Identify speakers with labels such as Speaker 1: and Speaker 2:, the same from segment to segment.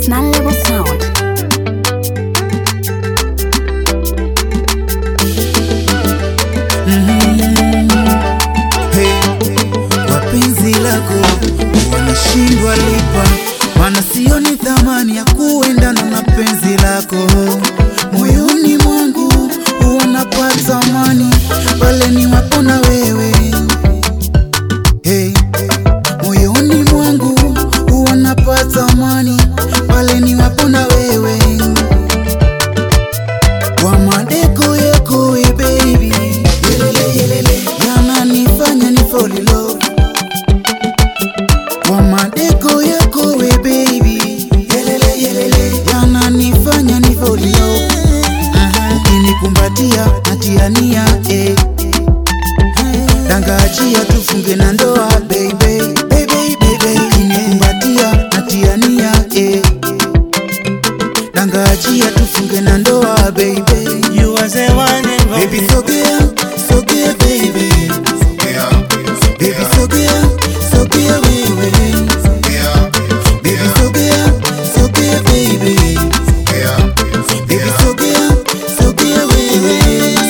Speaker 1: International Level Sound.
Speaker 2: Hey, wapenzi lako wanashindwa lipa, maana sioni thamani ya kuendana na penzi lako. Moyoni mwangu wanapata amani pale niwapo na wewe. Hey, moyoni mwangu wanapata amani pale niwapo na wewe. Kwa madeko yako we baby, yelele yananifanya ni fall in love. Kwa madeko yako we baby, yelele yananifanya ni fall in love. Ukinikumbatia natiania danga achia tufunge na ndoa baby. Ukinikumbatia natiania danga achia tufunge na ndoa baby.
Speaker 3: You was the one and only.
Speaker 2: Baby sogea baby. Baby sogea wewe. Baby sogea baby. Baby sogea wewe.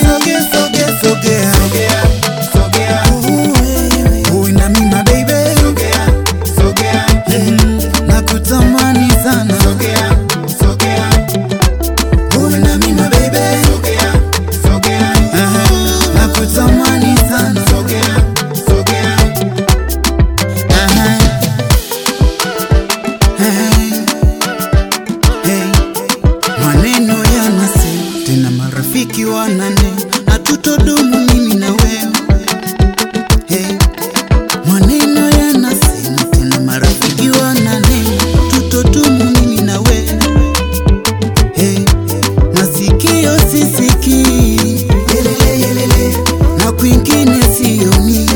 Speaker 2: Sogea. Uwe na mimi my baby. Nakutamani sana. Uwe na mimi my baby. Nakutamani sana. Maneno yanasema tena marafiki wanane na tutodumu mimi na wewe. Maneno yanasema tena marafiki wanane tutodumu mimi na wewe. Masikio sisikii yelele na kwingine sioni.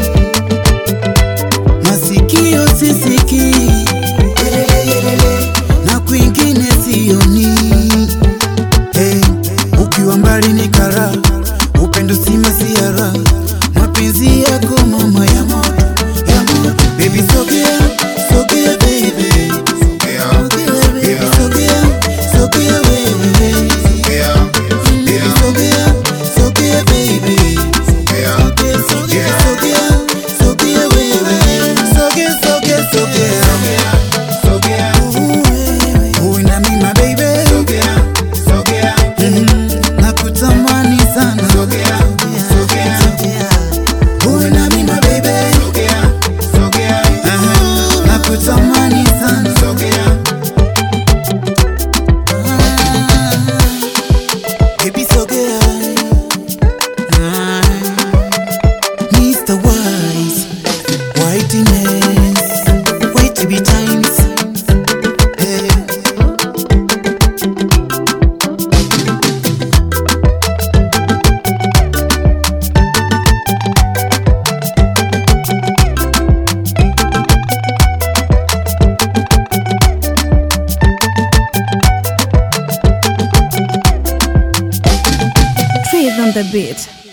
Speaker 2: Masikio sisikii yelele na kwingine sioni. Ukiwa mbali ni kara, upendo si masiara. Mapenzi yako mama ya moto. Baby sogea baby. Baby sogea wewe. Baby sogea baby. Sogea wewe. Sogea. Uwe na mimi my baby. Nakutamani sana. Uwe na mimi my baby. Nakutamani sana. Baby sogea. Mr. Wise, whiteness, wait to be times.
Speaker 1: Trees on the beat.